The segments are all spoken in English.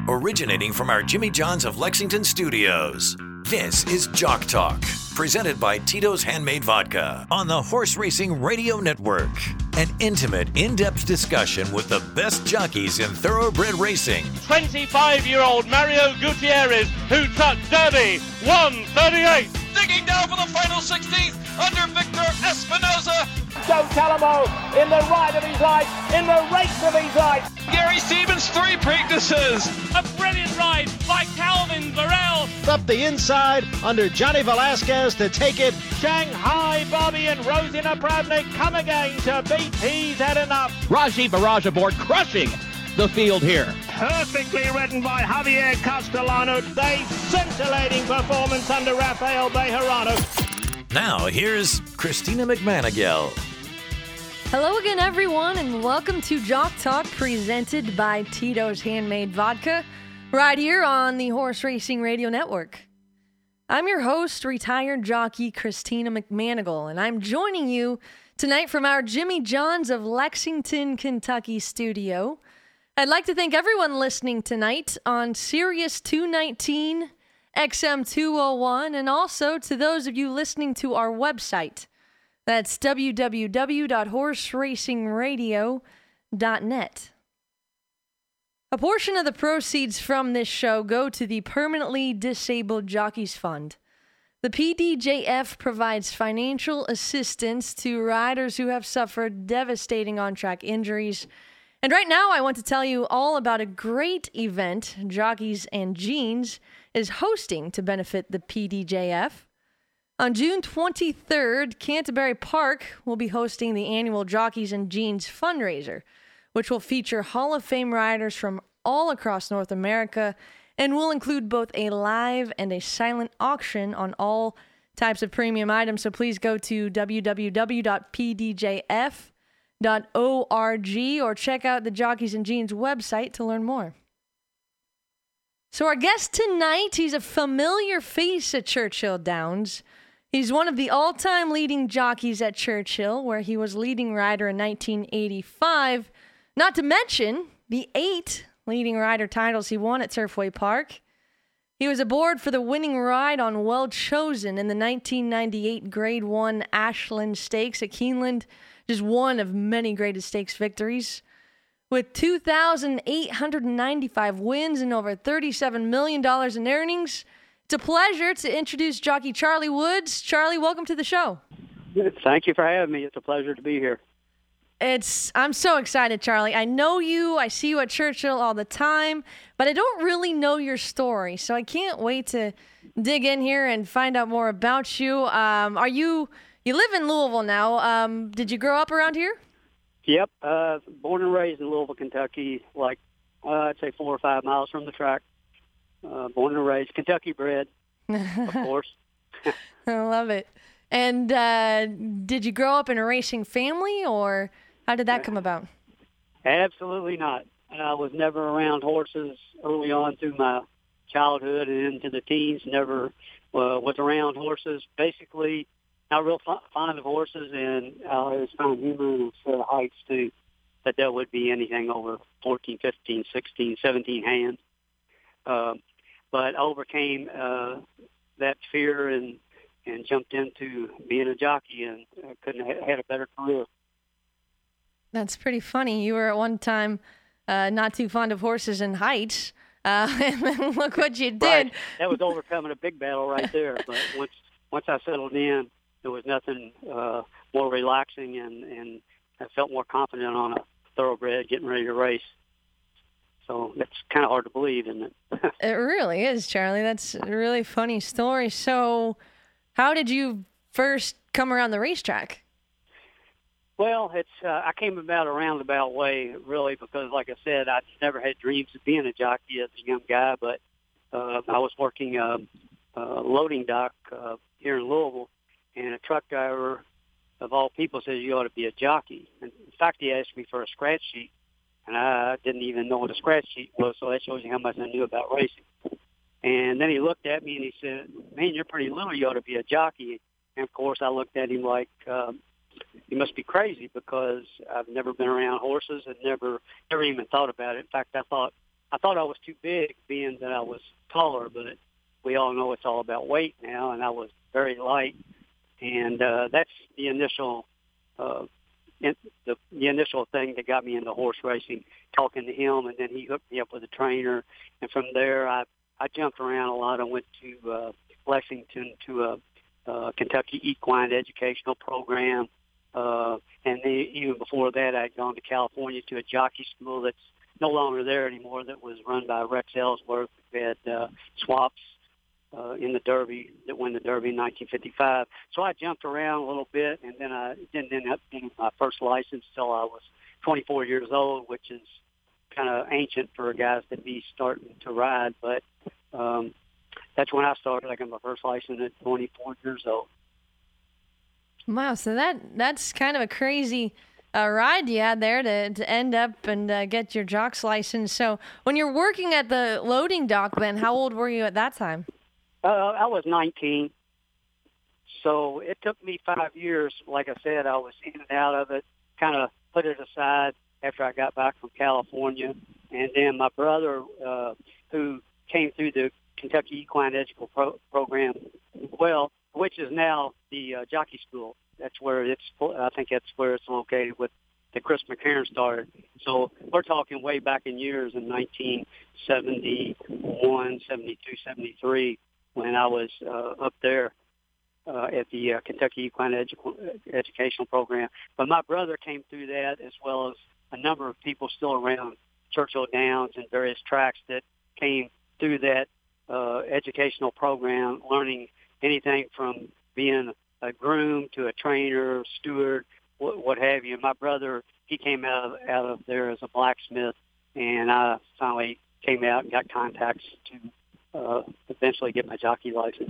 originating from our Jimmy John's of Lexington studios. This is Jock Talk, presented by Tito's Handmade Vodka on the Horse Racing Radio Network. An intimate, in-depth discussion with the best jockeys in thoroughbred racing. 25-year-old Mario Gutierrez, who took Derby 138. Digging down for the final 16th under Victor Espinoza. Joe Talamo in the ride of his life, in the race of his life. Gary Stevens, 3 Preaknesses. A brilliant ride by Calvin Varel. Up the inside under Johnny Velasquez to take it. Shanghai Bobby and Rosina Pravnik come again to beat He's Had Enough. Raji Barrage aboard, crushing the field here. Perfectly ridden by Javier Castellano. A scintillating performance under Rafael Bejarano. Now, here's Christina McManigal. Hello again, everyone, and welcome to Jock Talk, presented by Tito's Handmade Vodka, right here on the Horse Racing Radio Network. I'm your host, retired jockey Christina McManigal, and I'm joining you tonight from our Jimmy John's of Lexington, Kentucky studio. I'd like to thank everyone listening tonight on Sirius 219, XM 201, and also to those of you listening to our website. That's www.horseracingradio.net. A portion of the proceeds from this show go to the Permanently Disabled Jockeys Fund. The PDJF provides financial assistance to riders who have suffered devastating on-track injuries. And right now, I want to tell you all about a great event Jockeys and Jeans is hosting to benefit the PDJF. On June 23rd, Canterbury Park will be hosting the annual Jockeys and Jeans fundraiser, which will feature Hall of Fame riders from all across North America and will include both a live and a silent auction on all types of premium items. So please go to www.pdjf.org or check out the Jockeys and Jeans website to learn more. So our guest tonight, he's a familiar face at Churchill Downs. He's one of the all-time leading jockeys at Churchill, where he was leading rider in 1985, not to mention the 8 leading rider titles he won at Turfway Park. He was aboard for the winning ride on Well Chosen in the 1998 Grade 1 Ashland Stakes at Keeneland, just one of many greatest stakes victories. With 2,895 wins and over $37 million in earnings, it's a pleasure to introduce jockey Charlie Woods. Charlie, welcome to the show. Thank you for having me. It's a pleasure to be here. I'm so excited, Charlie. I know you. I see you at Churchill all the time, but I don't really know your story, so I can't wait to dig in here and find out more about you. You live in Louisville now. Did you grow up around here? Yep. Born and raised in Louisville, Kentucky, I'd say 4 or 5 miles from the track. Born and raised, Kentucky bred, of course. I love it. And did you grow up in a racing family, or how did that come about? Absolutely not. I was never around horses early on through my childhood and into the teens. Never was around horses. Basically, not real fond of horses, and I always found humor in heights, too, that there would be anything over 14, 15, 16, 17 hands. But I overcame that fear and jumped into being a jockey, and couldn't have had a better career. That's pretty funny. You were at one time not too fond of horses and heights, and then look what you did. Right. That was overcoming a big battle right there. But once I settled in, there was nothing more relaxing, and I felt more confident on a thoroughbred getting ready to race. So that's kind of hard to believe, isn't it? It really is, Charlie. That's a really funny story. So how did you first come around the racetrack? Well, I came about a roundabout way, really, because, like I said, I never had dreams of being a jockey as a young guy, but I was working a loading dock here in Louisville, and a truck driver, of all people, says you ought to be a jockey. And in fact, he asked me for a scratch sheet, and I didn't even know what a scratch sheet was, so that shows you how much I knew about racing. And then he looked at me and he said, "Man, you're pretty little. You ought to be a jockey." And, of course, I looked at him like, you must be crazy, because I've never been around horses and never even thought about it. In fact, I thought I thought I was too big, being that I was taller, but we all know it's all about weight now, and I was very light. And that's the initial the initial thing that got me into horse racing, talking to him, and then he hooked me up with a trainer. And from there, I jumped around a lot. I went to Lexington to a Kentucky Equine Educational Program. And then even before that, I'd gone to California to a jockey school that's no longer there anymore, that was run by Rex Ellsworth. We had swaps in the Derby, that won the Derby in 1955. So I jumped around a little bit, and then I didn't end up getting my first license till I was 24 years old, which is kind of ancient for guys to be starting to ride. But that's when I started. I got my first license at 24 years old. Wow, so that's kind of a crazy ride you had there to end up and get your jock's license. So when you're working at the loading dock, then how old were you at that time? I was 19, so it took me 5 years. Like I said, I was in and out of it, kind of put it aside after I got back from California. And then my brother, who came through the Kentucky Equine Educational Program, well, which is now the jockey school. That's where I think that's where it's located, with that Chris McCarron started. So we're talking way back in years in 1971, 72, 73, when I was up there at the Kentucky Equine Educational Program. But my brother came through that, as well as a number of people still around Churchill Downs and various tracks that came through that educational program, learning anything from being a groom to a trainer, steward, what have you. My brother, he came out of there as a blacksmith, and I finally came out and got contacts to eventually get my jockey license.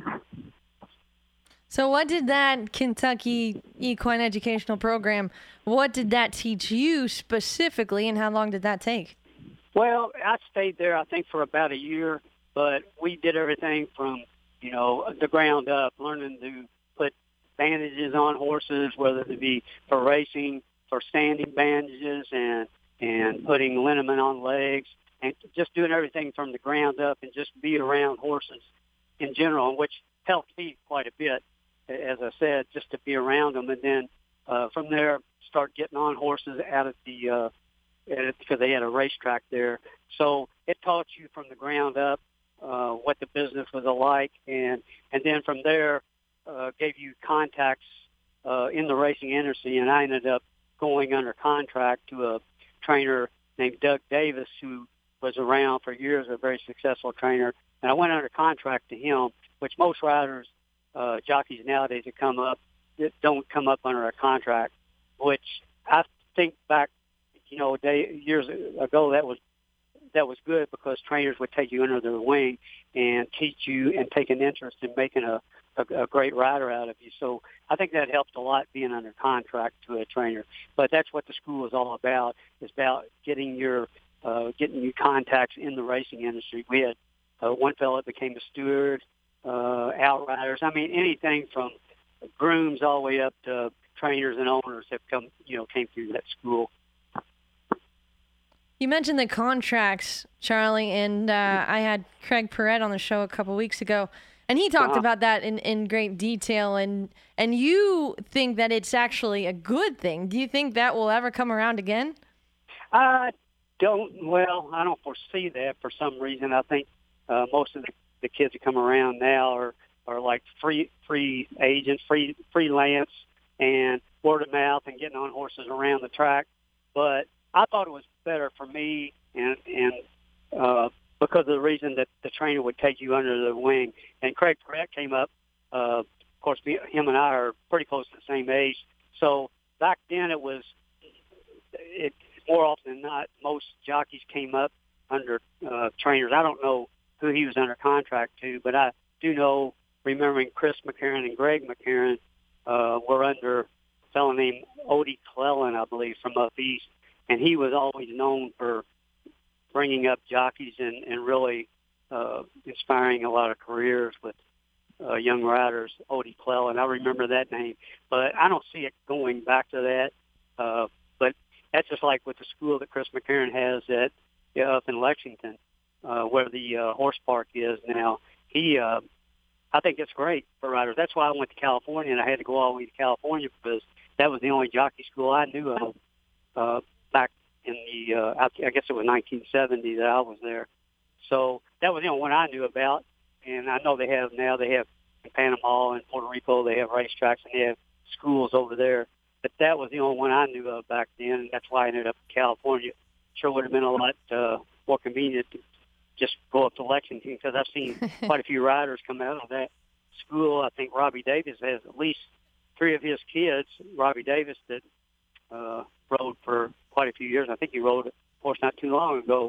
So what did that Kentucky Equine Educational Program, what did that teach you specifically, and how long did that take? Well, I stayed there, I think, for about a year, but we did everything from, the ground up, learning to put bandages on horses, whether it be for racing, for standing bandages, and putting liniment on legs, and just doing everything from the ground up, and just be around horses in general, which helped me quite a bit, as I said, just to be around them. And then from there, start getting on horses out at the because they had a racetrack there. So it taught you from the ground up what the business was like, and then from there gave you contacts in the racing industry. And I ended up going under contract to a trainer named Doug Davis, who was around for years, a very successful trainer. And I went under contract to him, which most riders, jockeys nowadays that come up, don't come up under a contract, which I think back, years ago, that was good, because trainers would take you under their wing and teach you and take an interest in making a great rider out of you. So I think that helped a lot, being under contract to a trainer. But that's what the school is all about. It's about getting you contacts in the racing industry. We had one fellow that became a steward, outriders. I mean, anything from grooms all the way up to trainers and owners have came through that school. You mentioned the contracts, Charlie, and I had Craig Perret on the show a couple weeks ago, and he talked about that in great detail, and you think that it's actually a good thing. Do you think that will ever come around again? I don't foresee that for some reason. I think most of the kids that come around now are like free agents, freelance, and word of mouth, and getting on horses around the track. But I thought it was better for me, and because of the reason that the trainer would take you under the wing. And Craig Perret came up. Of course, him and I are pretty close to the same age. So back then, it more often than not, most jockeys came up under trainers. I don't know who he was under contract to, but I do know, remembering Chris McCarron and Greg McCarron were under a fellow named Odie Clellan, I believe, from up east. And he was always known for bringing up jockeys and really inspiring a lot of careers with young riders, Odie Clellan. I remember that name. But I don't see it going back to that. But that's just like with the school that Chris McCarron has up in Lexington. where the horse park is now. I think it's great for riders. That's why I went to California, and I had to go all the way to California because that was the only jockey school I knew of back in the, I guess it was 1970 that I was there. So that was the only one I knew about. And I know they have now, they have in Panama and Puerto Rico, they have racetracks and they have schools over there. But that was the only one I knew of back then, and that's why I ended up in California. Sure would have been a lot more convenient to just go up to Lexington because I've seen quite a few riders come out of that school. I think Robbie Davis has at least 3 of his kids. Robbie Davis that rode for quite a few years. I think he rode, of course, not too long ago.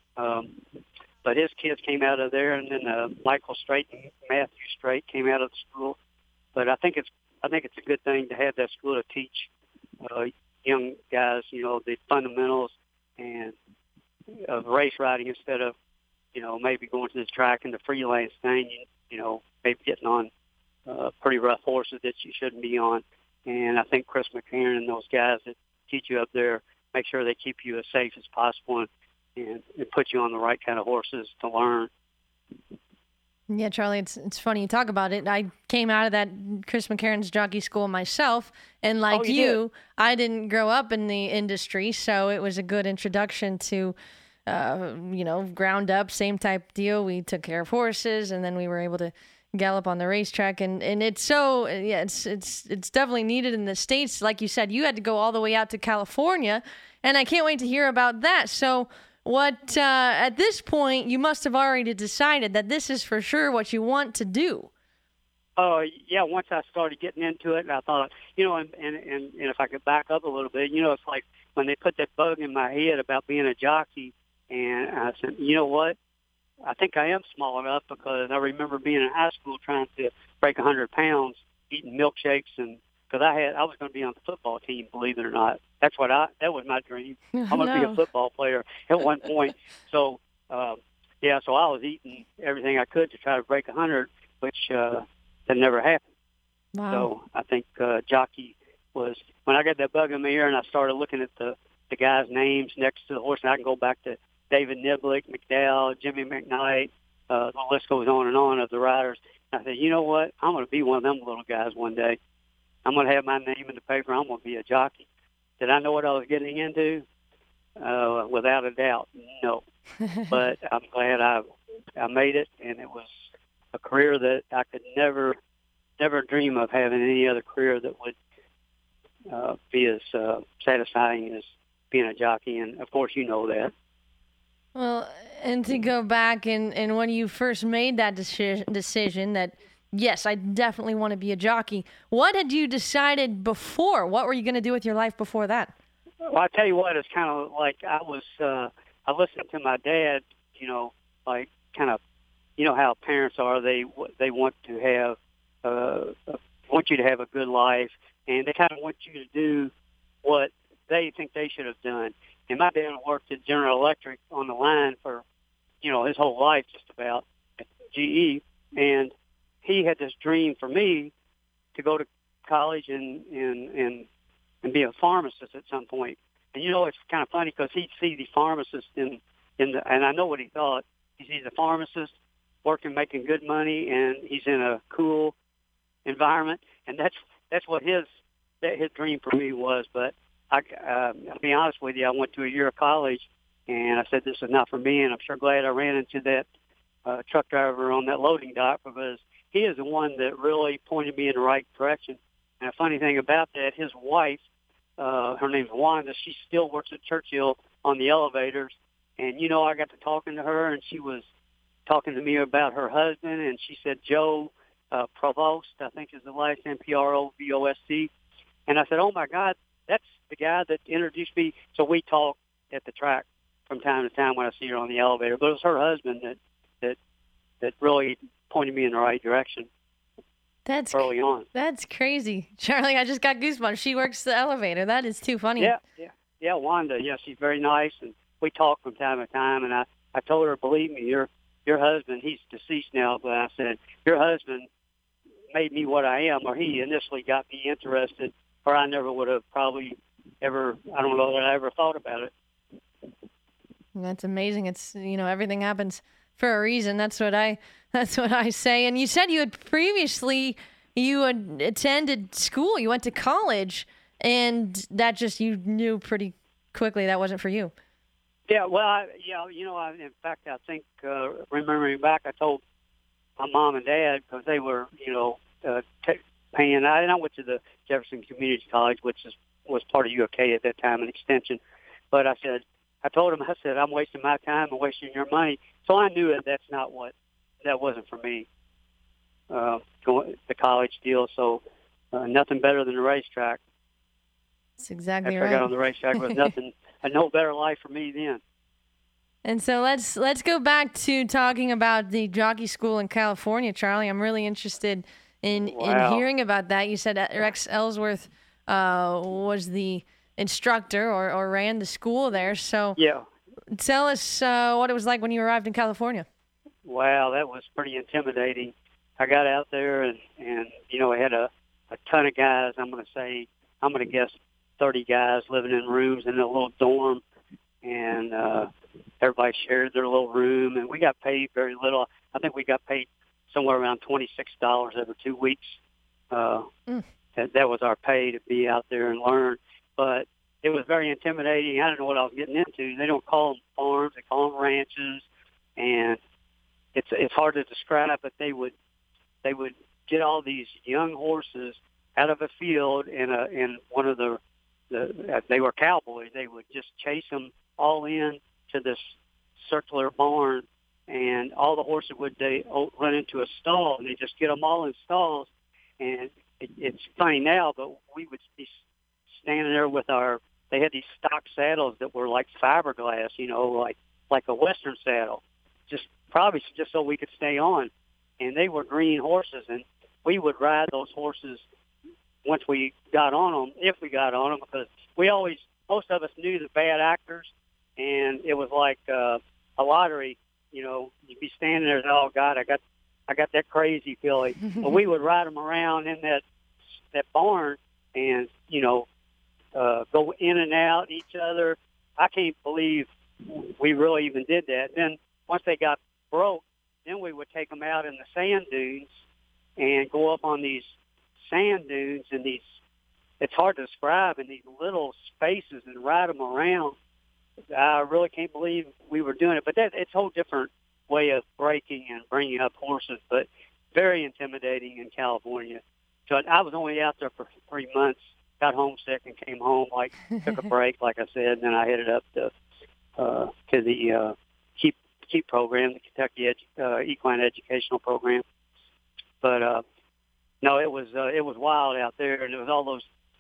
But his kids came out of there, and then Michael Strait and Matthew Strait came out of the school. But I think it's a good thing to have that school to teach young guys, the fundamentals and of race riding instead of, maybe going to the track and the freelance thing, maybe getting on pretty rough horses that you shouldn't be on. And I think Chris McCarron and those guys that teach you up there make sure they keep you as safe as possible and put you on the right kind of horses to learn. Yeah, Charlie, it's funny you talk about it. I came out of that Chris McCarron's jockey school myself, and like you, I didn't grow up in the industry, so it was a good introduction to, ground up, same type deal. We took care of horses, and then we were able to gallop on the racetrack, and it's so it's definitely needed in the States. Like you said, you had to go all the way out to California, and I can't wait to hear about that. So. What, at this point, you must have already decided that this is for sure what you want to do. Oh, yeah, once I started getting into it, and I thought, and if I could back up a little bit, it's like when they put that bug in my head about being a jockey, and I said, you know what, I think I am small enough because I remember being in high school trying to break 100 pounds, eating milkshakes, and because I was going to be on the football team, believe it or not. That was my dream. I'm going to be a football player at one point. So, so I was eating everything I could to try to break 100, which that never happened. Wow. So I think jockey was, when I got that bug in my ear and I started looking at the guys' names next to the horse, and I can go back to David Niblick, McDowell, Jimmy McKnight, the list goes on and on of the riders. I said, you know what? I'm going to be one of them little guys one day. I'm going to have my name in the paper. I'm going to be a jockey. Did I know what I was getting into? Without a doubt, no. But I'm glad I made it, and it was a career that I could never dream of having any other career that would be as satisfying as being a jockey. And, of course, you know that. Well, and to go back and when you first made that decision that, yes, I definitely want to be a jockey. What had you decided before? What were you going to do with your life before that? Well, I tell you what, it's kind of like I listened to my dad, like kind of, how parents are. They want to have, want you to have a good life, and they kind of want you to do what they think they should have done. And my dad worked at General Electric on the line for, his whole life just about at GE, and he had this dream for me to go to college and be a pharmacist at some point. And it's kind of funny because he'd see the pharmacist in the, and I know what he thought. He sees a pharmacist working, making good money, and he's in a cool environment, and that's what his dream for me was. But I'll be honest with you, I went to a year of college, and I said this is not for me, and I'm sure glad I ran into that truck driver on that loading dock because he is the one that really pointed me in the right direction. And a funny thing about that, his wife, her name's Wanda, she still works at Churchill on the elevators. And, I got to talking to her, and she was talking to me about her husband, and she said Joe Provost, I think is the last name, Provost. And I said, oh, my God, that's the guy that introduced me. So we talk at the track from time to time when I see her on the elevator. But it was her husband that really pointed me in the right direction. That's early on. That's crazy, Charlie. I just got goosebumps. She works the elevator. That is too funny. Yeah, Wanda. Yeah, she's very nice, and we talk from time to time. And I told her, believe me, your husband, he's deceased now, but I said your husband made me what I am, or he initially got me interested, or I never would have probably ever. I don't know that I ever thought about it. That's amazing. It's, everything happens for a reason. That's what I say. And you said you had previously attended school. You went to college, and that just, you knew pretty quickly that wasn't for you. Yeah, well, in fact, I think, remembering back, I told my mom and dad, because they were, paying. I went to the Jefferson Community College, which was part of UK at that time, an extension. But I told them, I'm wasting my time and wasting your money. So I knew that wasn't for me, going the college deal. So nothing better than the racetrack. That's exactly After right. I got on the racetrack, there was no better life for me then. And so let's go back to talking about the jockey school in California, Charlie. I'm really interested in hearing about that. You said Rex Ellsworth was the instructor or ran the school there. So yeah, tell us what it was like when you arrived in California. Wow, that was pretty intimidating. I got out there and I had a ton of guys. I'm going to guess 30 guys living in rooms in a little dorm, and everybody shared their little room, and we got paid very little. I think we got paid somewhere around $26 every 2 weeks. That was our pay to be out there and learn. But it was very intimidating. I didn't know what I was getting into. They don't call them farms; they call them ranches, and it's hard to describe. But they would get all these young horses out of a field in one of they were cowboys. They would just chase them all in to this circular barn, and all the horses would run into a stall, and they just get them all in stalls. And it's funny now, but we would be standing there with they had these stock saddles that were like fiberglass, like a Western saddle, probably just so we could stay on. And they were green horses, and we would ride those horses once we got on them, if we got on them, because most of us knew the bad actors, and it was like a lottery. You'd be standing there and, oh God, I got that crazy filly. But we would ride them around in that barn and, go in and out each other. I can't believe we really even did that. Then once they got broke, then we would take them out in the sand dunes and go up on these sand dunes and it's hard to describe, in these little spaces and ride them around. I really can't believe we were doing it. But it's a whole different way of breaking and bringing up horses, but very intimidating in California. So I was only out there for 3 months, got homesick and came home, took a break, like I said, and then I headed up to the KEEP program, the Kentucky Equine Educational Program. But no, it was wild out there, and it was all those,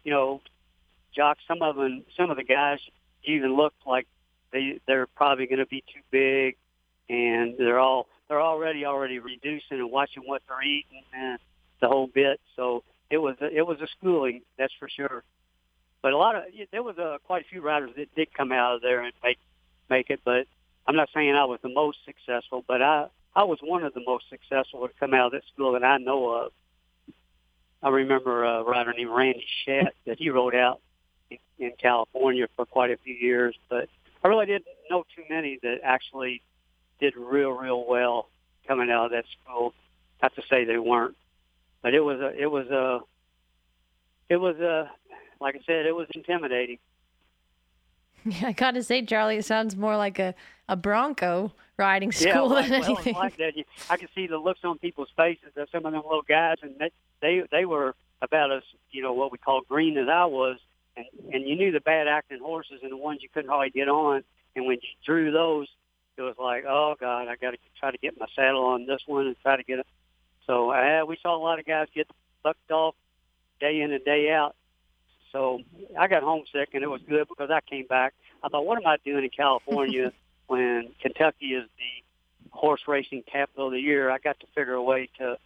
jocks. Some of the guys even looked like they're probably going to be too big, and they're already reducing and watching what they're eating and the whole bit. So it was a schooling, that's for sure. But there was quite a few riders that did come out of there and make it. But I'm not saying I was the most successful, but I was one of the most successful to come out of that school that I know of. I remember a rider named Randy Schatt that he rode out in California for quite a few years, but I really didn't know too many that actually did real well coming out of that school. Not to say they weren't, but it was like I said, it was intimidating. Yeah, I gotta say, Charlie, it sounds more like a Bronco riding school than anything. Like that. I could see the looks on people's faces of some of them little guys, and they were about as what we call green as I was, and you knew the bad acting horses and the ones you couldn't hardly get on. And when you drew those, it was like, oh God, I got to try to get my saddle on this one and try to get it. So we saw a lot of guys get bucked off day in and day out. So I got homesick, and it was good because I came back. I thought, what am I doing in California when Kentucky is the horse racing capital of the year? I got to figure a way to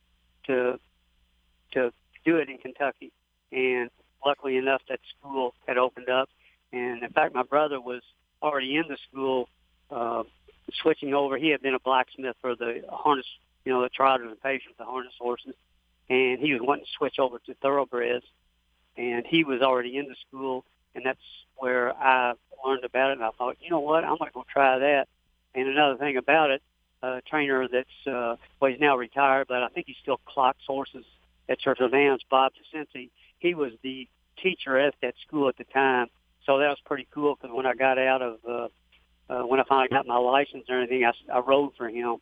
do it in Kentucky. And luckily enough, that school had opened up. And in fact, my brother was already in the school, switching over. He had been a blacksmith for the harness, the trotters and patients, the harness horses. And he was wanting to switch over to thoroughbreds. And he was already in the school, and that's where I learned about it, and I thought, you know what, I'm going to go try that. And another thing about it, a trainer that's, he's now retired, but I think he still clocks horses at Churchill Downs, Bob DeCincy. He was the teacher at that school at the time. So that was pretty cool because when I got out of, when I finally got my license and everything, I rode for him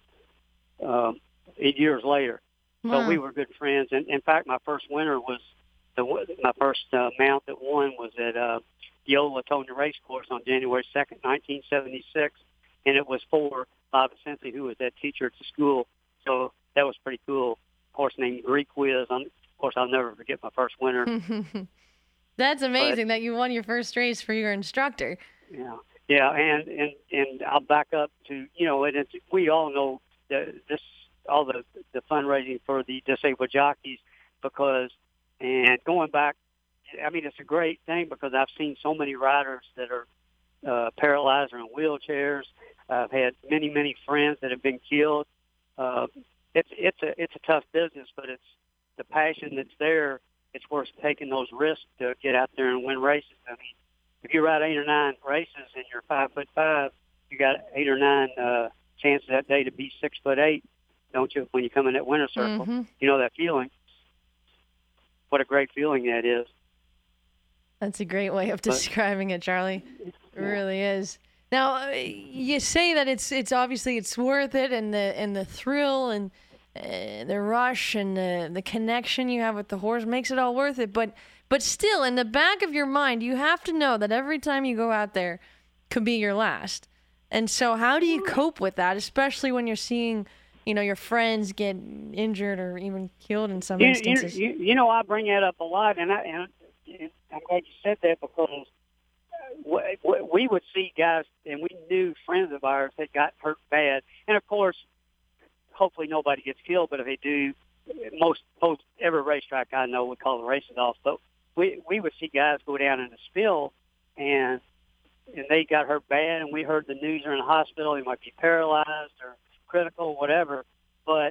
8 years later. Wow. So we were good friends. And in fact, my first winner was, my first mount that won was at the old Latonia Race Course on January 2nd, 1976. And it was for Bob DeCincy, who was that teacher at the school. So that was pretty cool. A horse named Greek Whiz. Of course, I'll never forget my first winner. That's amazing that you won your first race for your instructor. Yeah, and I'll back up to, and we all know all the fundraising for the disabled jockeys and going back, I mean, it's a great thing because I've seen so many riders that are paralyzed or in wheelchairs. I've had many, many friends that have been killed. It's a tough business, but it's the passion that's there. It's worth taking those risks to get out there and win races. I mean, if you ride 8 or 9 races and you're 5'5", you got 8 or 9 chances that day to be 6'8", don't you? When you come in that winner's circle, you know that feeling. What a great feeling that is. That's a great way of describing it, Charlie. It really is. Now, you say that it's obviously it's worth it, and the thrill and the rush and the connection you have with the horse makes it all worth it. But still, in the back of your mind, you have to know that every time you go out there could be your last. And so how do you cope with that, especially when you're seeing, your friends get injured or even killed in some instances? I bring that up a lot, and I'm glad you said that because we would see guys, and we knew friends of ours that got hurt bad. And, of course, hopefully nobody gets killed, but if they do, most every racetrack I know would call the races off. But we would see guys go down in a spill, and they got hurt bad, and we heard the news they're in the hospital. They might be paralyzed or critical, whatever. But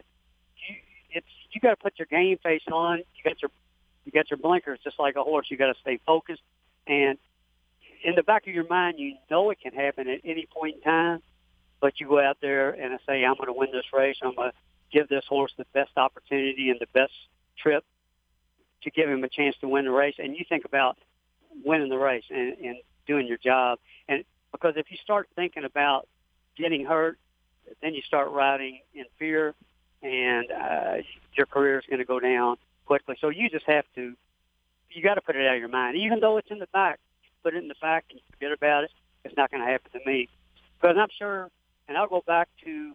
you got to put your game face on. You got your blinkers, just like a horse. You got to stay focused, and in the back of your mind, you know it can happen at any point in time. But you go out there and say, I'm going to win this race. I'm going to give this horse the best opportunity and the best trip to give him a chance to win the race. And you think about winning the race and doing your job. And because if you start thinking about getting hurt, then you start riding in fear, and your career is going to go down quickly. So you just have to, you got to put it out of your mind. Even though it's in the back, put it in the back and forget about it. It's not going to happen to me. Because I'm sure, and I'll go back to,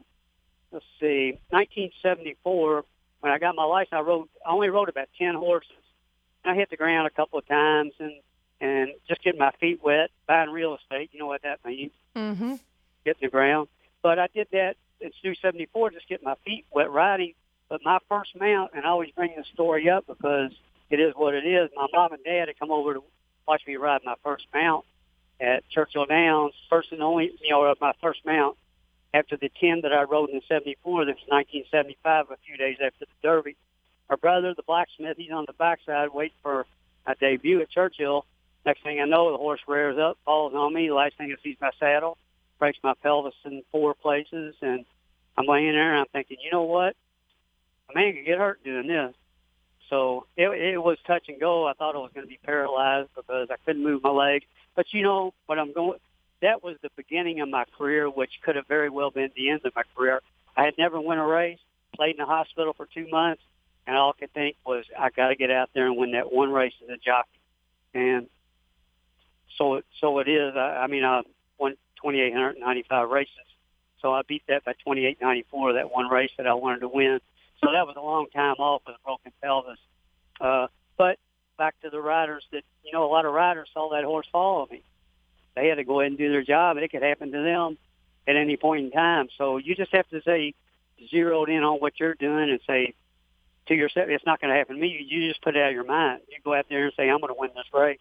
1974, when I got my license, I only rode about 10 horses. I hit the ground a couple of times and just getting my feet wet, buying real estate. You know what that means. Mm-hmm. Getting the ground. But I did that in 1974, just getting my feet wet riding. But my first mount, and I always bring this story up because it is what it is, my mom and dad had come over to watch me ride my first mount at Churchill Downs, first and only, my first mount. After the 10 that I rode in 74, this was 1975, a few days after the Derby. My brother, the blacksmith, he's on the backside waiting for a debut at Churchill. Next thing I know, the horse rears up, falls on me. The last thing I see is my saddle, breaks my pelvis in 4 places, and I'm laying there and I'm thinking, you know what? A man could get hurt doing this. So it was touch and go. I thought I was going to be paralyzed because I couldn't move my legs. But that was the beginning of my career, which could have very well been the end of my career. I had never won a race, played in the hospital for 2 months, and all I could think was I got to get out there and win that one race as a jockey. And so it is. I won 2,895 races. So I beat that by 2,894, that one race that I wanted to win. So that was a long time off with a broken pelvis. But back to the riders that, a lot of riders saw that horse fall on me. They had to go ahead and do their job, and it could happen to them at any point in time. So you just have to stay zeroed in on what you're doing and say to yourself, it's not going to happen to me. You just put it out of your mind. You go out there and say, I'm going to win this race.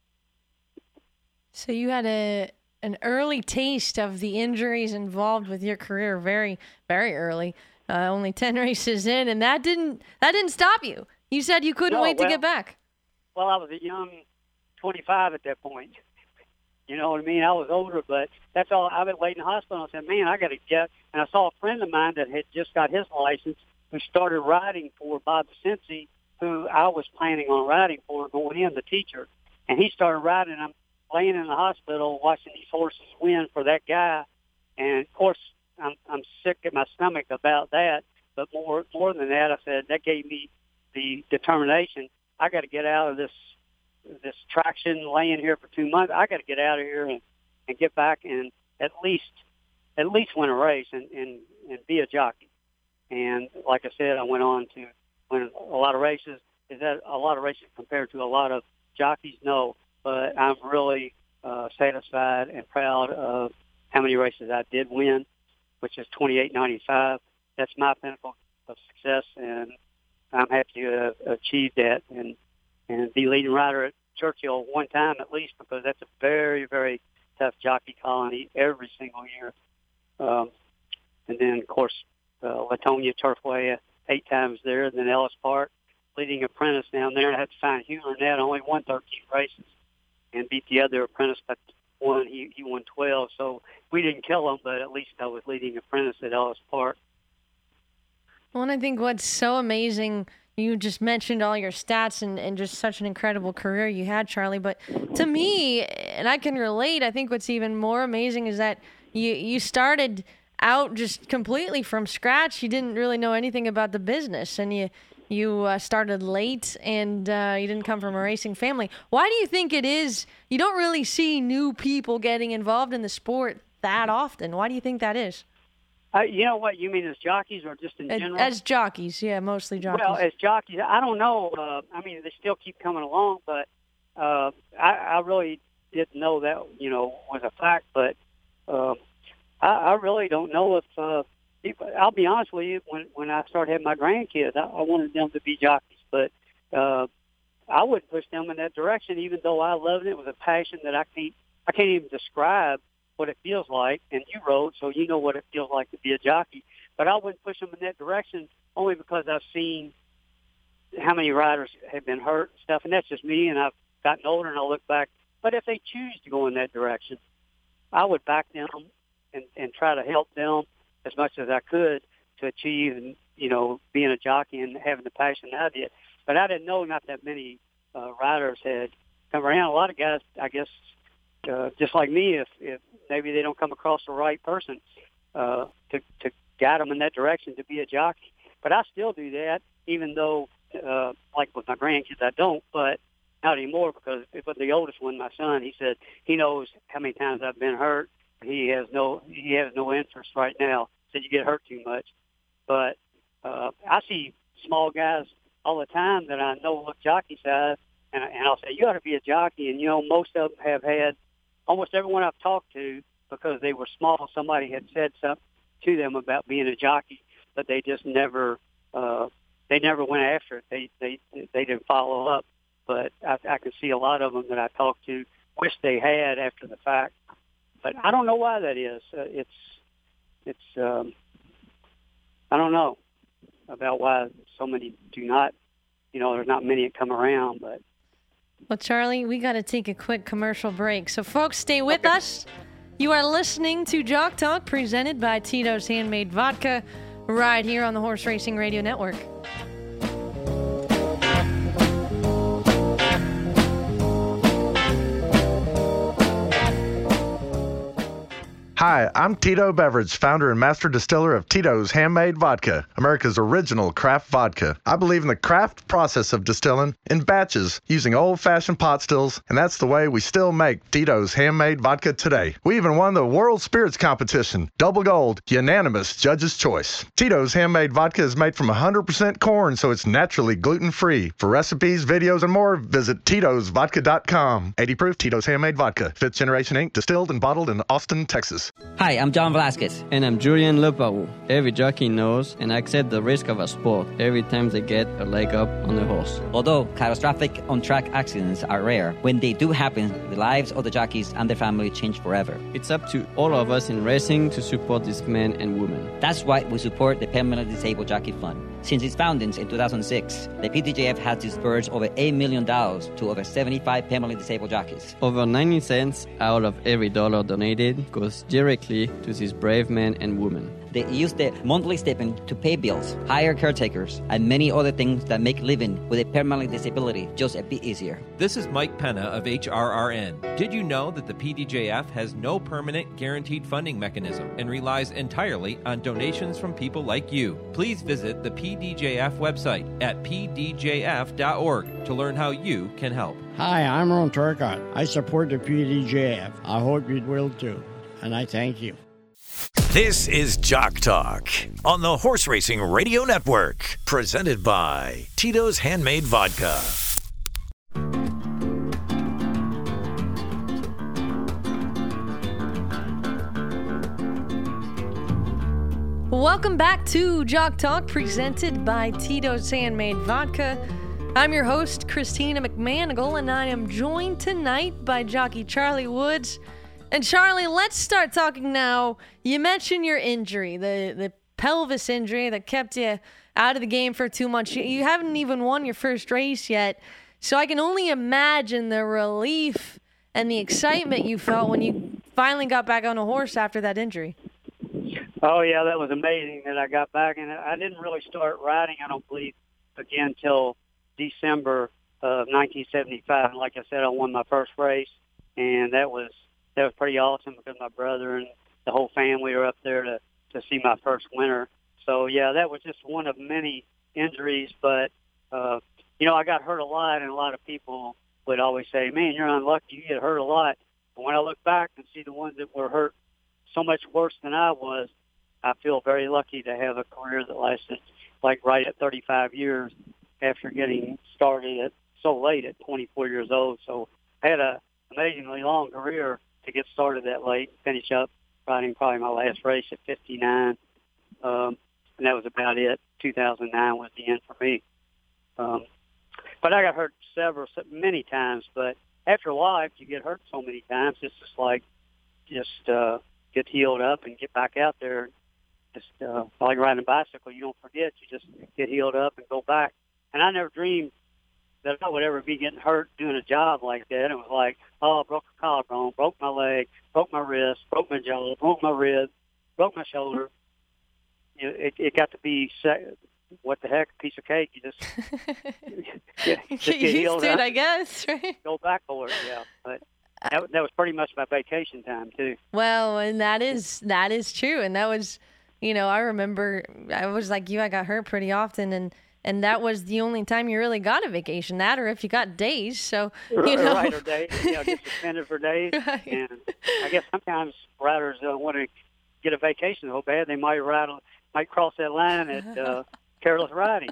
So you had an early taste of the injuries involved with your career, very, very early. Only 10 races in, and that didn't stop you. You said you couldn't wait to get back. Well, I was a young 25 at that point. You know what I mean? I was older, but that's all. I was laid in the hospital. I said, man, I got to get. And I saw a friend of mine that had just got his license who started riding for Bob Cincy, who I was planning on riding for going in, the teacher. And he started riding. I'm laying in the hospital watching these horses win for that guy. And, of course, I'm sick in my stomach about that. But more than that, I said, that gave me the determination. I got to get out of this traction laying here for 2 months. I got to get out of here and get back and at least win a race and be a jockey. And like I said, I went on to win a lot of races. Is that a lot of races compared to a lot of jockeys? No, but I'm really satisfied and proud of how many races I did win, which is 28.95. That's my pinnacle of success, and I'm happy to achieve that and be leading rider at Churchill one time at least, because that's a very, very tough jockey colony every single year. And then, of course, Latonia Turfway 8 times there, and then Ellis Park, leading apprentice down there. I had to find Hugh Arnett, only won 13 races, and beat the other apprentice by one. He won 12, so we didn't kill him, but at least I was leading apprentice at Ellis Park. Well, and I think what's so amazing, you just mentioned all your stats and just such an incredible career you had, Charlie. But to me, and I can relate, I think what's even more amazing is that you started out just completely from scratch. You didn't really know anything about the business, and you started late, and you didn't come from a racing family. Why do you think it is you don't really see new people getting involved in the sport that often? Why do you think that is? You know what you mean, as jockeys or just in general? As jockeys, yeah, mostly jockeys. Well, as jockeys, I don't know. I mean, they still keep coming along, but I really didn't know that, was a fact. But I really don't know if people, I'll be honest with you, when I started having my grandkids, I wanted them to be jockeys, but I wouldn't push them in that direction, even though I loved it. It was a passion that I can't even describe what it feels like, and you rode, so you know what it feels like to be a jockey. But I wouldn't push them in that direction only because I've seen how many riders have been hurt and stuff, and that's just me, and I've gotten older, and I look back. But if they choose to go in that direction, I would back them and try to help them as much as I could to achieve, and, being a jockey and having the passion I did. But I didn't know not that many riders had come around. A lot of guys, I guess, just like me, if maybe they don't come across the right person to guide them in that direction to be a jockey. But I still do that, even though, like with my grandkids, I don't, but not anymore, because with the oldest one, my son, he said he knows how many times I've been hurt. He has no interest right now. He said you get hurt too much. But I see small guys all the time that I know look jockey size, and I'll say, you ought to be a jockey. And, most of them have had, almost everyone I've talked to, because they were small, somebody had said something to them about being a jockey, but they just never went after it. They didn't follow up. But I can see a lot of them that I talked to wish they had after the fact. But I don't know why that is. It's I don't know about why so many do not, there's not many that come around, but. Well, Charlie, we got to take a quick commercial break. So, folks, stay with us. You are listening to Jock Talk, presented by Tito's Handmade Vodka, right here on the Horse Racing Radio Network. Hi, I'm Tito Beverage, founder and master distiller of Tito's Handmade Vodka, America's original craft vodka. I believe in the craft process of distilling in batches using old-fashioned pot stills, and that's the way we still make Tito's Handmade Vodka today. We even won the World Spirits Competition, double gold, unanimous judge's choice. Tito's Handmade Vodka is made from 100% corn, so it's naturally gluten-free. For recipes, videos, and more, visit Tito'sVodka.com. 80 proof Tito's Handmade Vodka, 5th Generation Inc., distilled and bottled in Austin, Texas. Hi, I'm John Velasquez. And I'm Julian Lupau. Every jockey knows and accepts the risk of a sport every time they get a leg up on the horse. Although catastrophic on-track accidents are rare, when they do happen, the lives of the jockeys and their family change forever. It's up to all of us in racing to support these men and women. That's why we support the Permanently Disabled Jockey Fund. Since its founding in 2006, the PDJF has disbursed over $8 million to over 75 permanently disabled jockeys. Over 90 cents out of every dollar donated goes directly to these brave men and women. They use the monthly stipend to pay bills, hire caretakers, and many other things that make living with a permanent disability just a bit easier. This is Mike Penna of HRRN. Did you know that the PDJF has no permanent guaranteed funding mechanism and relies entirely on donations from people like you? Please visit the PDJF website at pdjf.org to learn how you can help. Hi, I'm Ron Turcott. I support the PDJF. I hope you will too, and I thank you. This is Jock Talk on the Horse Racing Radio Network, presented by Tito's Handmade Vodka. Welcome back to Jock Talk, presented by Tito's Handmade Vodka. I'm your host, Christina McManigal, and I am joined tonight by jockey Charlie Woods. And Charlie, let's start talking now. You mentioned your injury, the pelvis injury that kept you out of the game for 2 months. You haven't even won your first race yet. So I can only imagine the relief and the excitement you felt when you finally got back on a horse after that injury. Oh, yeah, that was amazing that I got back. And I didn't really start riding, I don't believe, again until December of 1975. And like I said, I won my first race, and that was pretty awesome because my brother and the whole family were up there to see my first winner. So, yeah, that was just one of many injuries. But, I got hurt a lot, and a lot of people would always say, man, you're unlucky. You get hurt a lot. But when I look back and see the ones that were hurt so much worse than I was, I feel very lucky to have a career that lasted right at 35 years after getting started so late at 24 years old. So I had an amazingly long career to get started that late, finish up riding probably my last race at 59. And that was about it. 2009 was the end for me. But I got hurt many times. But after a while, after you get hurt so many times, it's just get healed up and get back out there. Just like riding a bicycle, you don't forget. You just get healed up and go back. And I never dreamed that I would ever be getting hurt doing a job like that. It was like, oh, I broke a collarbone, broke my leg, broke my wrist, broke my jaw, broke my rib, broke my shoulder. It got to be, what the heck, a piece of cake. You just get healed up, I guess, right? Go back for it, yeah. But that was pretty much my vacation time, too. Well, and that is true. And that was, I remember I was like you, I got hurt pretty often, and that was the only time you really got a vacation, that or if you got days. So, Right, or days. Get suspended for days. Right. And I guess sometimes riders want to get a vacation so bad they might cross that line at careless riding.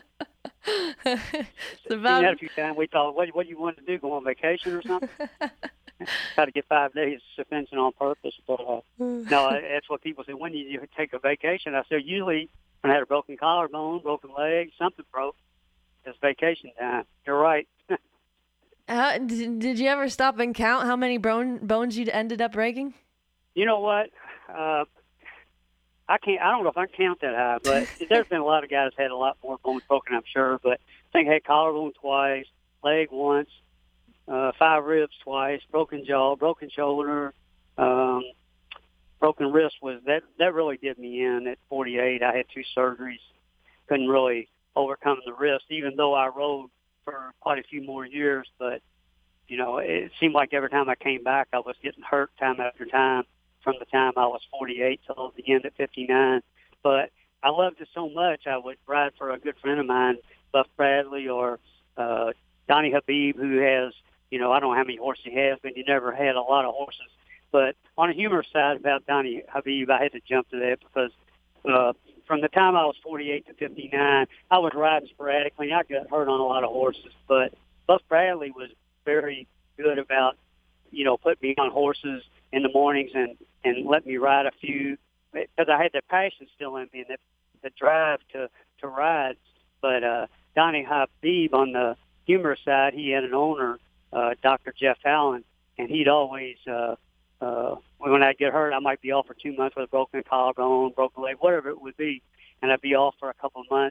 Seen that a few times. We thought, what do you want to do, go on vacation or something? Try to get 5 days suspension on purpose. But no, that's what people say. When you take a vacation? I said, usually when I had a broken collarbone, broken leg, something broke, it's vacation time. You're right. Did you ever stop and count how many bones you ended up breaking? You know what? I don't know if I can count that high, but there's been a lot of guys had a lot more bones broken, I'm sure. But I think I had collarbone twice, leg once, 5 ribs twice, broken jaw, broken shoulder, broken wrist. That really did me in at 48. I had 2 surgeries, couldn't really overcome the wrist, even though I rode for quite a few more years. But it seemed like every time I came back, I was getting hurt time after time. From the time I was 48 till the end at 59. But I loved it so much, I would ride for a good friend of mine, Buff Bradley, or Donnie Habib, who has, I don't know how many horses he has, but he never had a lot of horses. But on a humorous side about Donnie Habib, I had to jump to that because from the time I was 48 to 59, I was riding sporadically. I got hurt on a lot of horses. But Buff Bradley was very good about, putting me on horses in the mornings and let me ride a few, because I had that passion still in me and that drive to ride. But Donnie Habib, on the humorous side, he had an owner, Dr. Jeff Allen, and he'd always, when I'd get hurt, I might be off for 2 months with a broken collarbone, broken leg, whatever it would be, and I'd be off for a couple of months.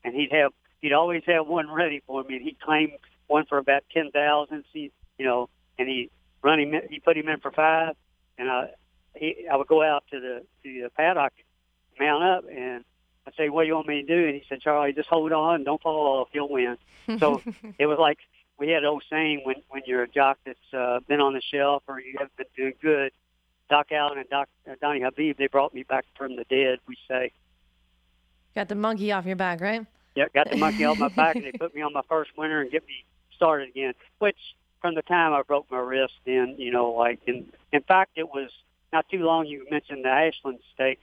and he'd always have one ready for me, and he'd claim one for about 10,000. You know, and he put him in for 5, and I would go out to the paddock, mount up, and I'd say, "What do you want me to do?" And he said, "Charlie, just hold on, don't fall off, you'll win." So it was like we had an old saying when you're a jock that's been on the shelf or you haven't been doing good. Doc Allen and Donnie Habib, they brought me back from the dead, we say. Got the monkey off your back, right? Yeah, got the monkey off my back, and they put me on my first winner and get me started again. Which, from the time I broke my wrist, in fact, it was not too long. You mentioned the Ashland Stakes,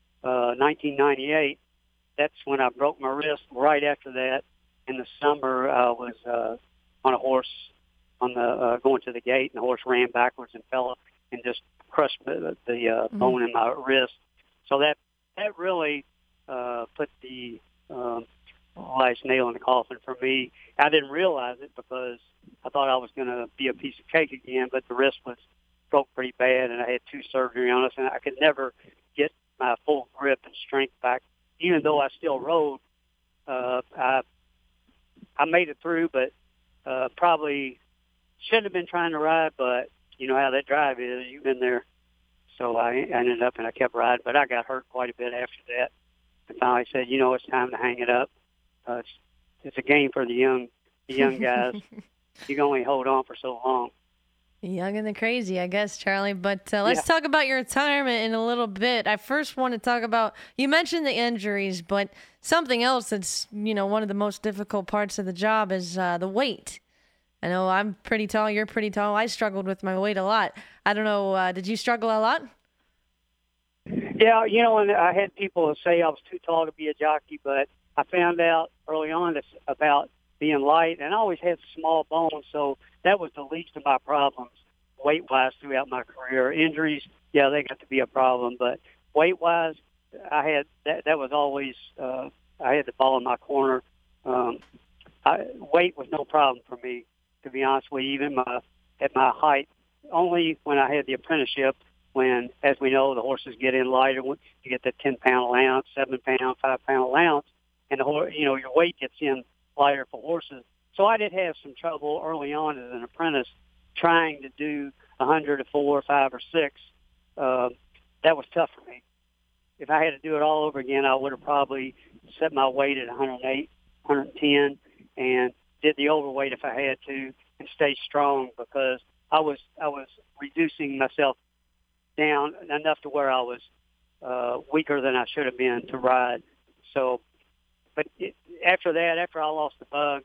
1998. That's when I broke my wrist. Right after that, in the summer, I was on a horse on the going to the gate, and the horse ran backwards and fell and just crushed the bone in my wrist. So that really put the last nail in the coffin for me. I didn't realize it because I thought I was going to be a piece of cake again, but the wrist was broke pretty bad, and I had 2 surgery on it, and I could never get my full grip and strength back. Even though I still rode, I made it through, but probably shouldn't have been trying to ride, but you know how that drive is. You've been there. So I ended up, and I kept riding, but I got hurt quite a bit after that. And finally said, it's time to hang it up. It's a game for the young guys. You can only hold on for so long. Young and the crazy, I guess, Charlie. But let's talk about your retirement in a little bit. I first want to talk about, you mentioned the injuries, but something else that's, one of the most difficult parts of the job is the weight. I know I'm pretty tall. You're pretty tall. I struggled with my weight a lot. I don't know. Did you struggle a lot? Yeah, and I had people say I was too tall to be a jockey, but I found out early on about being light, and I always had small bones, so that was the least of my problems weight-wise throughout my career. Injuries, yeah, they got to be a problem, but weight-wise, I had that was always I had the ball in my corner. Weight was no problem for me, to be honest with you, even at my height. Only when I had the apprenticeship, when, as we know, the horses get in lighter, you get that 10-pound allowance, 7-pound, 5-pound allowance, and your weight gets in lighter for horses. So I did have some trouble early on as an apprentice trying to do 100 or 4 or 5 or 6. That was tough for me. If I had to do it all over again, I would have probably set my weight at 108, 110, and did the overweight if I had to, and stay strong, because I was reducing myself down enough to where I was weaker than I should have been to ride. So, but after I lost the bug,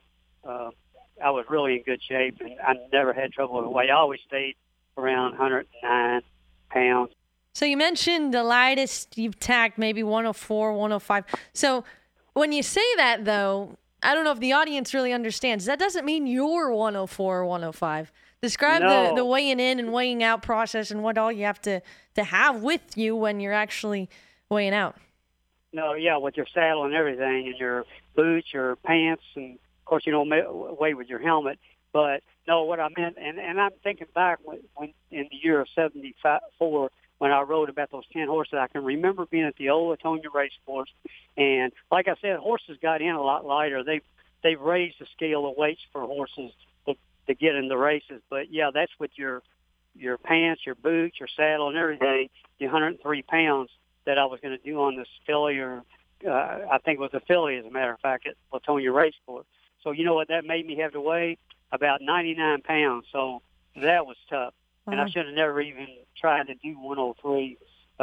I was really in good shape, and I never had trouble with the weight. I always stayed around 109 pounds. So you mentioned the lightest you've tacked, maybe 104, 105. So when you say that, though, I don't know if the audience really understands. That doesn't mean you're 104 or 105. Describe the weighing in and weighing out process and what all you have to have with you when you're actually weighing out. No, yeah, with your saddle and everything, and your boots, your pants, and of course you don't weigh with your helmet. But no, what I meant, and I'm thinking back when in the year of '74, when I rode about those 10 horses, I can remember being at the old Latonia race course, and like I said, horses got in a lot lighter. They've raised the scale of weights for horses to get in the races. But yeah, that's with your pants, your boots, your saddle, and everything. The 103 pounds that I was going to do on this filly, or I think it was a filly, as a matter of fact, at Latonia race course. So you know what that made me have to weigh? About 99 pounds. So that was tough. And I should have never even tried to do 103.